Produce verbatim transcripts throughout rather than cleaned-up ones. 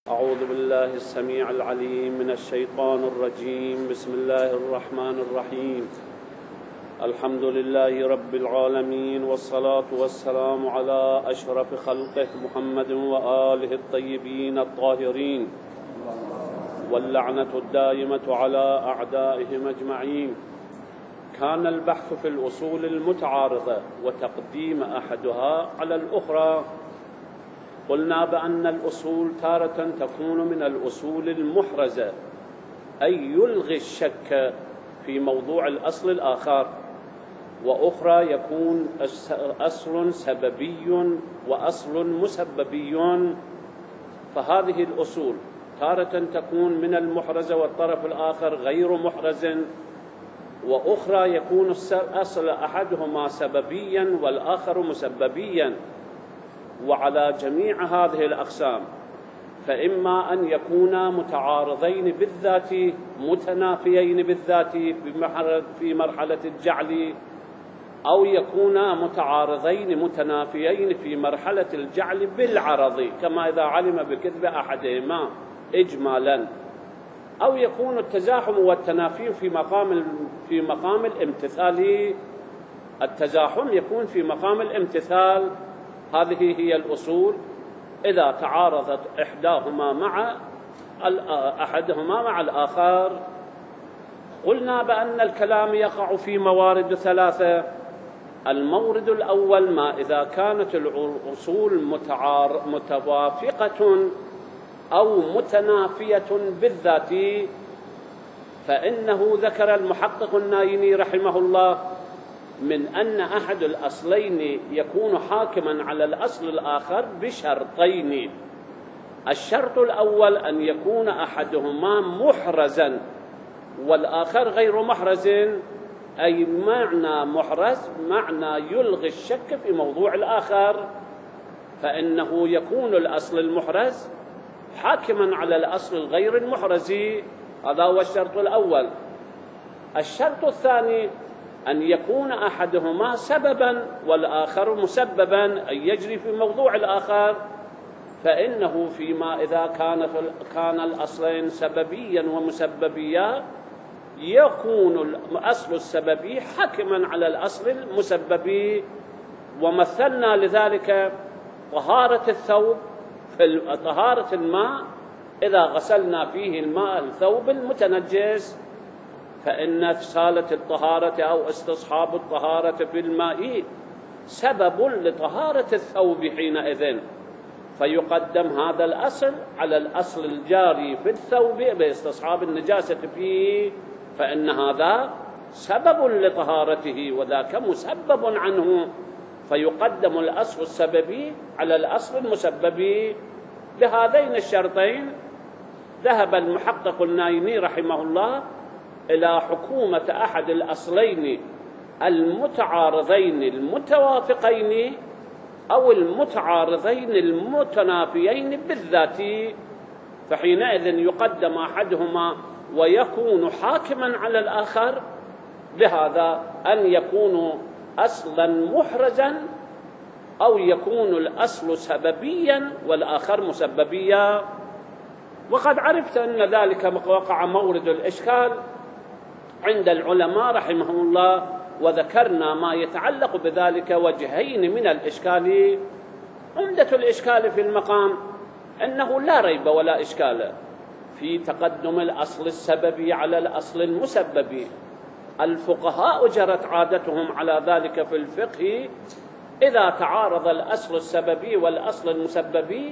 أعوذ بالله السميع العليم من الشيطان الرجيم. بسم الله الرحمن الرحيم. الحمد لله رب العالمين، والصلاة والسلام على أشرف خلقه محمد وآله الطيبين الطاهرين، واللعنة الدائمة على أعدائهم أجمعين. كان البحث في الأصول المتعارضة وتقديم أحدها على الأخرى. قلنا بأن الأصول تارة تكون من الأصول المحرزة، أي يلغي الشك في موضوع الأصل الآخر، وأخرى يكون أصل سببي وأصل مسببي. فهذه الأصول تارة تكون من المحرزة والطرف الآخر غير محرز، وأخرى يكون الأصل أحدهما سببيا والآخر مسببيا. وعلى جميع هذه الأقسام فإما أن يكونا متعارضين بالذات متنافيين بالذات في مرحلة الجعل، أو يكونا متعارضين متنافيين في مرحلة الجعل بالعرض، كما إذا علم بكذب أحدهما إجمالا، أو يكون التزاحم والتنافي في مقام في مقام الامتثال. التزاحم يكون في مقام الامتثال. هذه هي الأصول إذا تعارضت إحداهما مع أحدهما مع الآخر. قلنا بأن الكلام يقع في موارد ثلاثة. المورد الأول ما إذا كانت الأصول متوافقة أو متنافية بالذات، فإنه ذكر المحقق النايني رحمه الله من أن أحد الأصلين يكون حاكما على الأصل الآخر بشرطين. الشرط الأول أن يكون أحدهما محرزا والآخر غير محرز، أي معنى محرز معنى يلغي الشك في موضوع الآخر، فإنه يكون الأصل المحرز حاكما على الأصل الغير المحرز. هذا هو الشرط الأول. الشرط الثاني أن يكون أحدهما سببا والآخر مسببا، أي يجري في موضوع الآخر، فإنه فيما إذا كان كان الأصلين سببيا ومسببيا يكون الأصل السببي حاكما على الأصل المسببي. ومثلنا لذلك طهارة الثوب في طهارة الماء، إذا غسلنا فيه الماء الثوب المتنجس، فإن إفسالة الطهارة أو استصحاب الطهارة في الماء سبب لطهارة الثوب حينئذ، فيقدم هذا الأصل على الأصل الجاري في الثوب باستصحاب النجاسة فيه، فإن هذا سبب لطهارته وذاك مسبب عنه، فيقدم الأصل السببي على الأصل المسببي. بهذين الشرطين ذهب المحقق النايني رحمه الله إلى حكومة أحد الأصلين المتعارضين المتوافقين أو المتعارضين المتنافيين بالذات، فحينئذ يقدم أحدهما ويكون حاكما على الآخر، بهذا أن يكون أصلا محرزا أو يكون الأصل سببيا والآخر مسببيا. وقد عرفت أن ذلك وقع مورد الإشكال عند العلماء رحمهم الله، وذكرنا ما يتعلق بذلك وجهين من الإشكال. عمدة الإشكال في المقام أنه لا ريب ولا إشكال في تقدم الأصل السببي على الأصل المسببي. الفقهاء جرت عادتهم على ذلك في الفقه، إذا تعارض الأصل السببي والأصل المسببي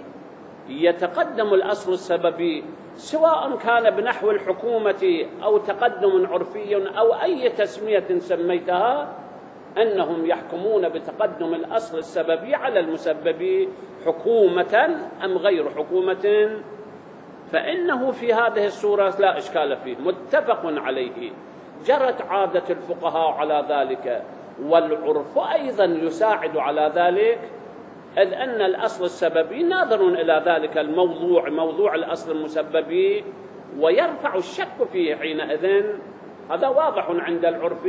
يتقدم الأصل السببي، سواء كان بنحو الحكومة أو تقدم عرفي أو أي تسمية سميتها، أنهم يحكمون بتقدم الأصل السببي على المسبب حكومة أم غير حكومة. فإنه في هذه الصورة لا إشكال فيه، متفق عليه، جرت عادة الفقهاء على ذلك، والعرف أيضا يساعد على ذلك، إذ أن الأصل السببي ناظر إلى ذلك الموضوع موضوع الأصل المسببي ويرفع الشك فيه حينئذ. هذا واضح عند العرف،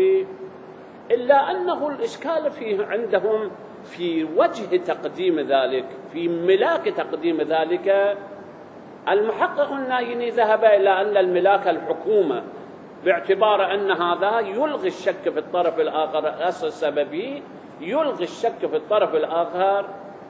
إلا أنه الإشكال فيه عندهم في وجه تقديم ذلك، في ملاك تقديم ذلك، المحقق النايني ذهب إلى أن الملاك الحكومة، باعتبار أن هذا يلغي الشك في الطرف الآخر، الأصل السببي يلغي الشك في الطرف الآخر.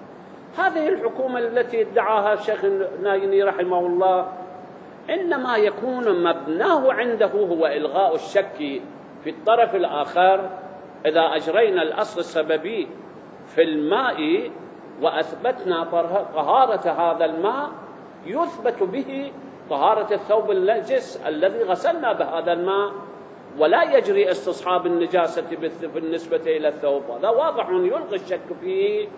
هذه الحكومة التي ادعاها الشيخ النايني رحمه الله إنما يكون مبناه عنده هو إلغاء الشك في الطرف الآخر. إذا أجرينا الأصل السببي في الماء وأثبتنا طهارة هذا الماء، يثبت به طهارة الثوب النجس الذي غسلنا بهذا الماء، ولا يجري استصحاب النجاسة بالنسبة إلى الثوب. هذا واضح يلغي الشك فيه.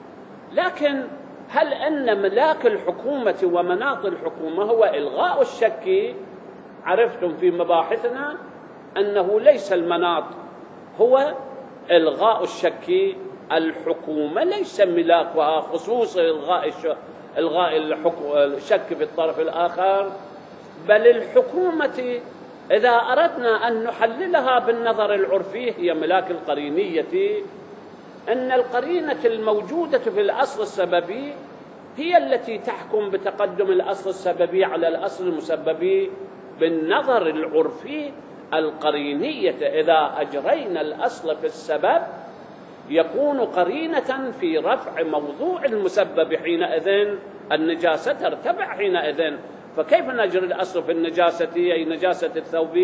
لكن هل أن ملاك الحكومة ومناط الحكومة هو إلغاء الشك؟ عرفتم في مباحثنا أنه ليس المناط هو إلغاء الشك. الحكومة ليس ملاكها خصوص إلغاء إلغاء الشك في الطرف الآخر، بل الحكومة إذا أردنا أن نحللها بالنظر العرفي هي ملاك القرينية، أن القرينة الموجودة في الأصل السببي هي التي تحكم بتقدم الأصل السببي على الأصل المسببي بالنظر العرفي. القرينية إذا أجرينا الأصل في السبب يكون قرينة في رفع موضوع المسبب، حينئذ النجاسة ترتفع حينئذ. فكيف نجري الأصل في النجاسة أي نجاسة الثوب؟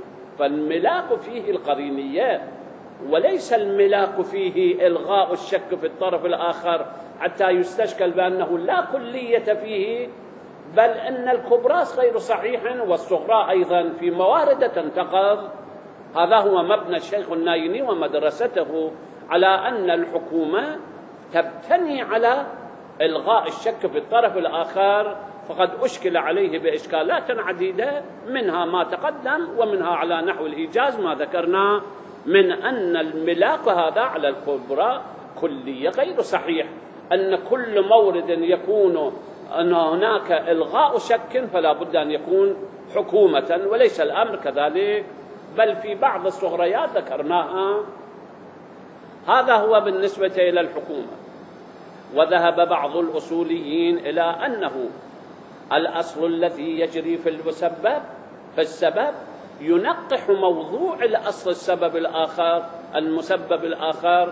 فالملاك فيه القرينية، وليس الملاك فيه إلغاء الشك في الطرف الآخر حتى يستشكل بأنه لا كلية فيه، بل أن الكبراس غير صحيح والصغرى أيضا في موارد تنتقض. هذا هو مبنى الشيخ النايني ومدرسته، على أن الحكومة تبتني على إلغاء الشك في الطرف الآخر. فقد أشكل عليه بإشكالات عديدة، منها ما تقدم ومنها على نحو الإيجاز ما ذكرنا من أن الملاك هذا على الكبرى كلية غير صحيح، أن كل مورد يكون أن هناك إلغاء شك فلا بد أن يكون حكومة، وليس الأمر كذلك، بل في بعض الصغريات ذكرناها. هذا هو بالنسبة إلى الحكومة. وذهب بعض الأصوليين إلى أنه الأصل الذي يجري في المسبب في السبب ينقح موضوع الأصل السبب الآخر المسبب الآخر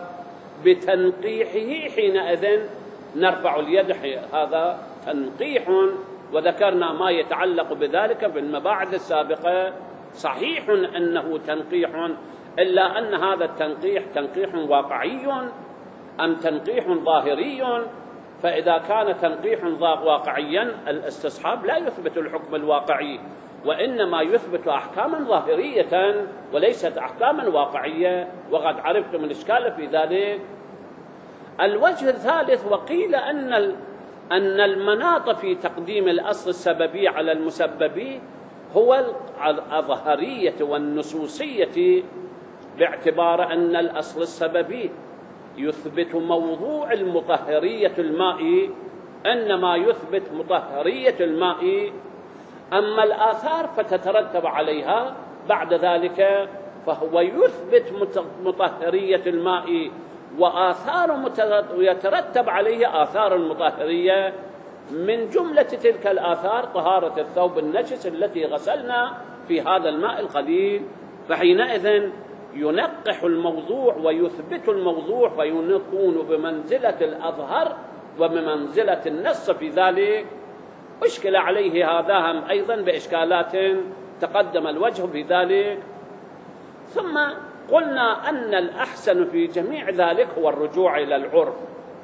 بتنقيحه، حينئذ نرفع اليد. هذا تنقيح، وذكرنا ما يتعلق بذلك في المباحث السابقة. صحيح أنه تنقيح، إلا أن هذا التنقيح تنقيح واقعي أم تنقيح ظاهري؟ فإذا كان تنقيح واقعيا الاستصحاب لا يثبت الحكم الواقعي، وإنما يثبت أحكاما ظاهرية وليست أحكاما واقعية، وقد عرفتم الإشكال في ذلك. الوجه الثالث، وقيل أن أن المناط في تقديم الأصل السببي على المسببي هو الظهرية والنصوصية، باعتبار أن الأصل السببي يثبت موضوع المطهرية الماء، إنما يثبت مطهرية الماء، أما الآثار فتترتب عليها بعد ذلك، فهو يثبت مطهرية الماء وآثار يترتب عليه آثار المطهرية. من جملة تلك الآثار طهارة الثوب النجس التي غسلنا في هذا الماء القليل، فحينئذ ينقح الموضوع ويثبت الموضوع، فيكون بمنزلة الأظهر وبمنزلة النص في ذلك. أشكل عليه هذا هم أيضا بإشكالات تقدم الوجه في ذلك. ثم قلنا أن الأحسن في جميع ذلك هو الرجوع إلى العرف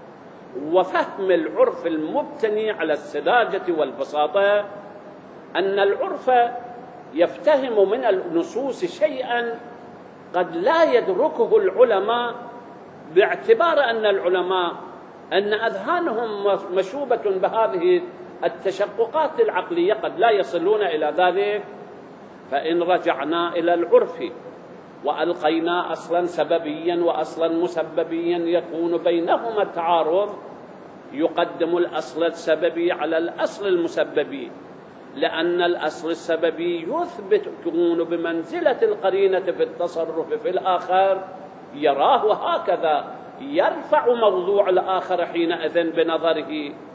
وفهم العرف المبتني على السذاجة والبساطة، أن العرف يفتهم من النصوص شيئا قد لا يدركه العلماء، باعتبار أن العلماء أن أذهانهم مشوبة بهذه التشققات العقلية قد لا يصلون إلى ذلك. فإن رجعنا إلى العرف وألقينا أصلا سببيا وأصلا مسببيا يكون بينهما التعارض، يقدم الأصل السببي على الأصل المسببي، لأن الأصل السببي يثبت يكون بمنزلة القرينة في التصرف في الآخر، يراه هكذا، يرفع موضوع الآخر حينئذ بنظره.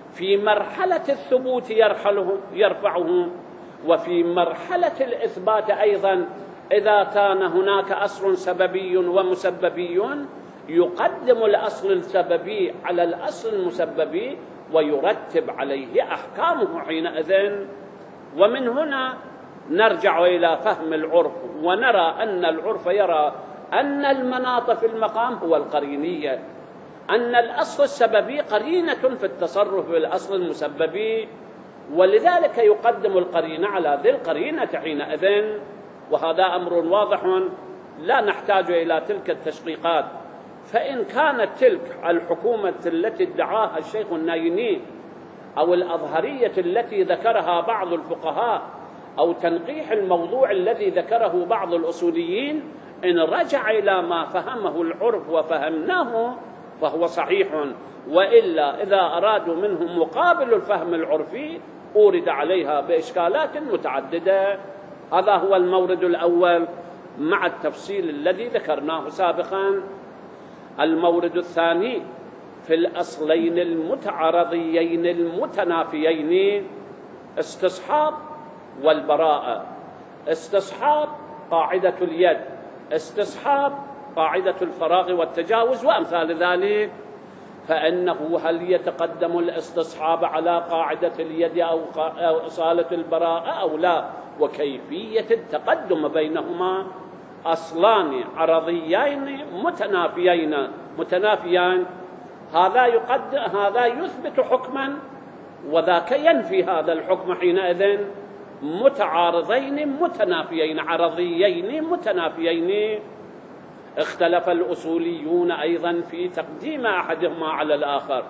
في مرحلة الثبوت يرحله يرفعه، وفي مرحلة الإثبات أيضا إذا كان هناك أصل سببي ومسببي يقدم الأصل السببي على الأصل المسببي ويرتب عليه أحكامه حينئذ. ومن هنا نرجع إلى فهم العرف، ونرى أن العرف يرى أن المناط في المقام هو القرينية، أن الأصل السببي قرينة في التصرف بالأصل المسببي، ولذلك يقدم القرينة على ذي القرينة حينئذ. وهذا أمر واضح لا نحتاج إلى تلك التشقيقات. فإن كانت تلك الحكومة التي ادعاها الشيخ النايني أو الأظهرية التي ذكرها بعض الفقهاء أو تنقيح الموضوع الذي ذكره بعض الأصوليين، إن رجع إلى ما فهمه العرف وفهمناه فهو صحيح، وإلا إذا أرادوا منه مقابل الفهم العرفي أورد عليها بإشكالات متعددة. هذا هو المورد الأول مع التفصيل الذي ذكرناه سابقا. المورد الثاني في الأصلين المتعارضيين المتنافيين، استصحاب والبراءة. استصحاب قاعدة اليد، استصحاب قاعدة الفراغ والتجاوز وأمثال ذلك. فإنه هل يتقدم الاستصحاب على قاعدة اليد أو إصالة البراءة أو لا، وكيفية التقدم بينهما. أصلان عرضيين متنافيين متنافيان، هذا يقدم هذا يثبت حكما وذاك ينفي هذا الحكم حينئذ. متعارضين متنافيين عرضيين متنافيين. اختلف الأصوليون أيضا في تقديم أحدهما على الآخر.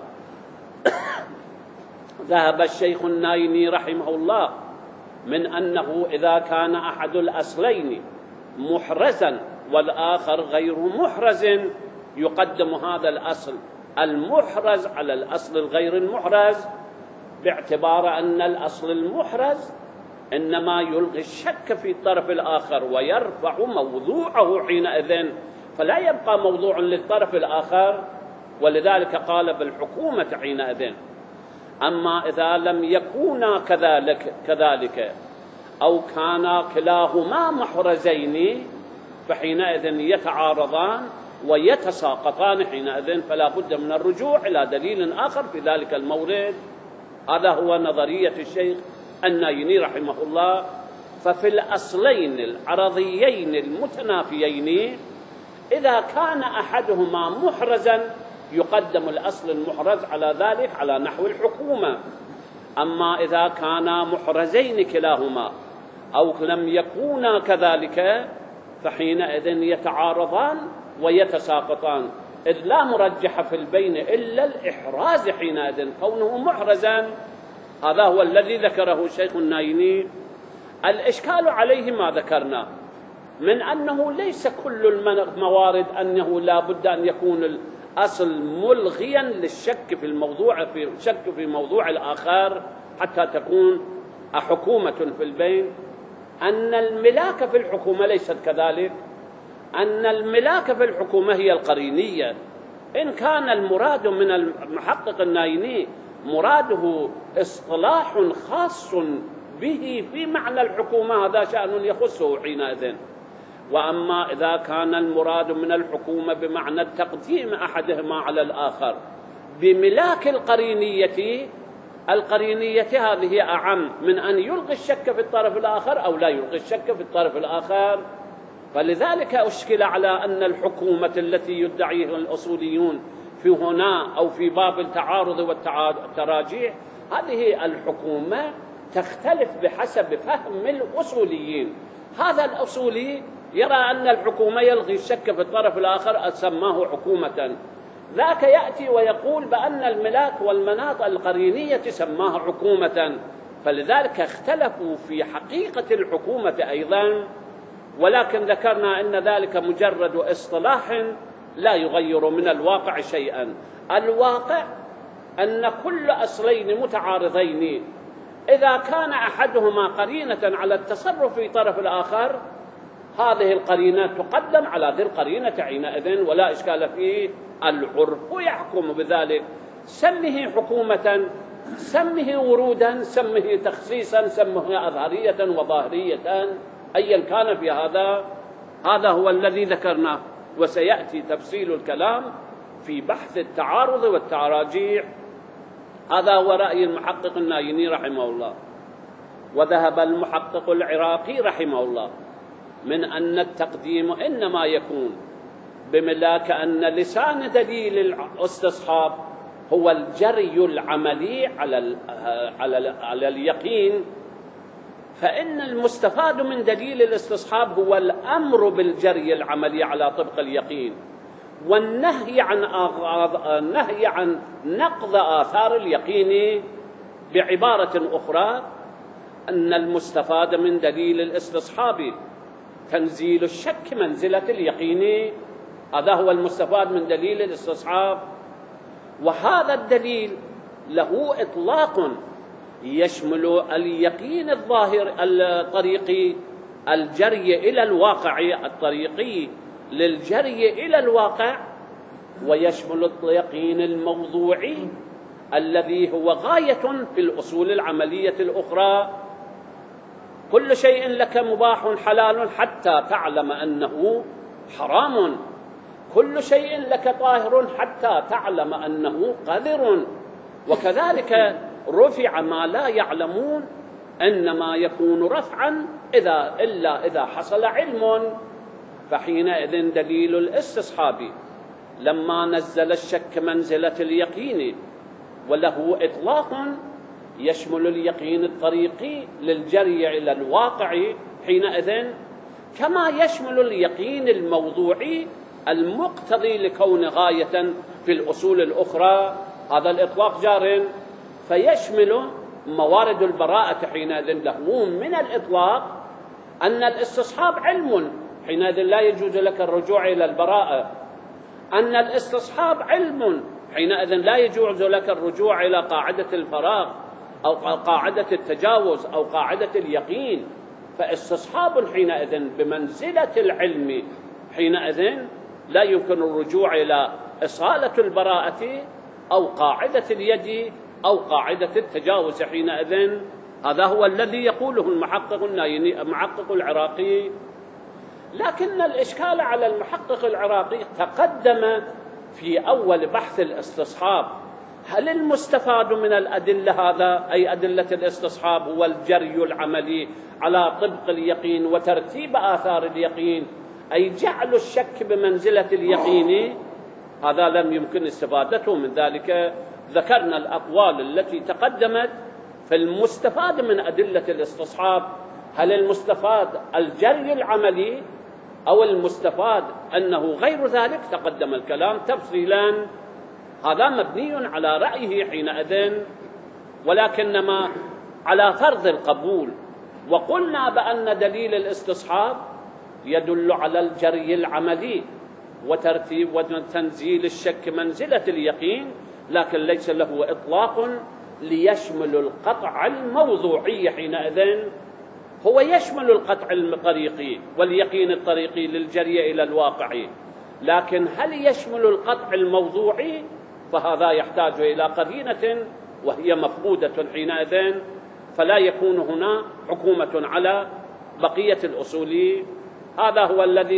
ذهب الشيخ النايني رحمه الله من أنه إذا كان أحد الأصلين محرزا والآخر غير محرز يقدم هذا الأصل المحرز على الأصل الغير المحرز، باعتبار أن الأصل المحرز إنما يلغي الشك في الطرف الآخر ويرفع موضوعه حينئذ، فلا يبقى موضوع للطرف الآخر، ولذلك قال بالحكومة حينئذ. أما إذا لم يكونا كذلك كذلك أو كانا كلاهما محرزين فحينئذ يتعارضان ويتساقطان حينئذ، فلا بد من الرجوع إلى دليل آخر في ذلك المورد. هذا هو نظرية الشيخ النايني رحمه الله. ففي الأصلين العرضيين المتنافيين إذا كان أحدهما محرزا يقدم الأصل المحرز على ذلك على نحو الحكومة. أما إذا كانا محرزين كلاهما أو لم يكونا كذلك فحينئذ يتعارضان ويتساقطان، إذ لا مرجح في البين إلا الإحراز حينئذ كونه محرزا. هذا هو الذي ذكره الشيخ النايني. الإشكال عليه ما ذكرنا من أنه ليس كل الموارد أنه لا بد أن يكون الأصل ملغيا للشك في الموضوع في الشك في موضوع الآخر حتى تكون حكومة في البين. أن الملاك في الحكومة ليست كذلك، أن الملاك في الحكومة هي القرينية. إن كان المراد من المحقق النايني مراده اصطلاح خاص به في معنى الحكومة هذا شأن يخصه حينئذ. وأما إذا كان المراد من الحكومة بمعنى تقديم أحدهما على الآخر بملاك القرينية، القرينية هذه أعم من أن يلغي الشك في الطرف الآخر أو لا يلغي الشك في الطرف الآخر. فلذلك أشكل على أن الحكومة التي يدعيها الأصوليون في هنا أو في باب التعارض والتراجيح، هذه الحكومة تختلف بحسب فهم الأصوليين. هذا الأصولي يرى أن الحكومة يلغي الشك في الطرف الآخر سماه حكومة، ذاك يأتي ويقول بأن الملاك والمناط القرينية سماها حكومة. فلذلك اختلفوا في حقيقة الحكومة أيضا، ولكن ذكرنا أن ذلك مجرد اصطلاح لا يغير من الواقع شيئا. الواقع أن كل أصلين متعارضين إذا كان أحدهما قرينة على التصرف في طرف الآخر هذه القرينة تقدم على ذي القرينة حينئذ ولا إشكال فيه. العرف يحكم بذلك، سمه حكومة سمه ورودا، سمه تخصيصا، سمه أظهرية وظاهرية، أيا كان في هذا، هذا هو الذي ذكرناه، وسيأتي تفصيل الكلام في بحث التعارض والتراجيح. هذا هو رأي المحقق النايني رحمه الله. وذهب المحقق العراقي رحمه الله من أن التقديم إنما يكون بملاك أن لسان دليل الاستصحاب هو الجري العملي على على على اليقين، فإن المستفاد من دليل الاستصحاب هو الأمر بالجري العملي على طبق اليقين، والنهي عن النهي عن نقض آثار اليقين. بعبارة أخرى، أن المستفاد من دليل الاستصحاب تنزيل الشك منزلة اليقين، هذا هو المستفاد من دليل الاستصحاب. وهذا الدليل له إطلاق يشمل اليقين الظاهر الطريقي، الجري إلى الواقع الطريقي للجري إلى الواقع، ويشمل اليقين الموضوعي الذي هو غاية في الأصول العملية الأخرى. كل شيء لك مباح حلال حتى تعلم أنه حرام، كل شيء لك طاهر حتى تعلم أنه قذر. وكذلك رفع ما لا يعلمون، إنما يكون رفعا إذا إلا إذا حصل علم. فحينئذ دليل الاستصحاب لما نزل الشك منزلة اليقين وله إطلاق يشمل اليقين الطريقي للجري إلى الواقع، حينئذ كما يشمل اليقين الموضوعي المقتضي لكون غاية في الأصول الأخرى، هذا الإطلاق جار، فيشمل موارد البراءة. حينئذ له من الإطلاق أن الاستصحاب علم، حينئذ لا يجوز لك الرجوع إلى البراءة. أن الاستصحاب علم، حينئذ لا يجوز لك الرجوع إلى قاعدة الفراغ أو قاعدة التجاوز أو قاعدة اليقين. فاستصحاب حينئذ بمنزلة العلم، حينئذ لا يمكن الرجوع إلى إصالة البراءة أو قاعدة اليد أو قاعدة التجاوز. حينئذ هذا هو الذي يقوله المحقق النايني المحقق العراقي. لكن الإشكال على المحقق العراقي تقدم في أول بحث الاستصحاب، هل المستفاد من الأدلة هذا أي أدلة الاستصحاب هو الجري العملي على طبق اليقين وترتيب آثار اليقين، أي جعل الشك بمنزلة اليقين؟ هذا لم يمكن استفادته من ذلك. ذكرنا الأقوال التي تقدمت في المستفاد من أدلة الاستصحاب، هل المستفاد الجري العملي أو المستفاد أنه غير ذلك؟ تقدم الكلام تفصيلا، هذا مبني على رأيه حينئذ، ولكنما على فرض القبول. وقلنا بأن دليل الاستصحاب يدل على الجري العملي وترتيب وتنزيل الشك منزلة اليقين، لكن ليس له إطلاق ليشمل القطع الموضوعي. حينئذ هو يشمل القطع الطريقي واليقين الطريقي للجري إلى الواقع، لكن هل يشمل القطع الموضوعي؟ فهذا يحتاج إلى قرينة وهي مفقودة حينئذ، فلا يكون هنا حكومة على بقية الأصول. هذا هو الذي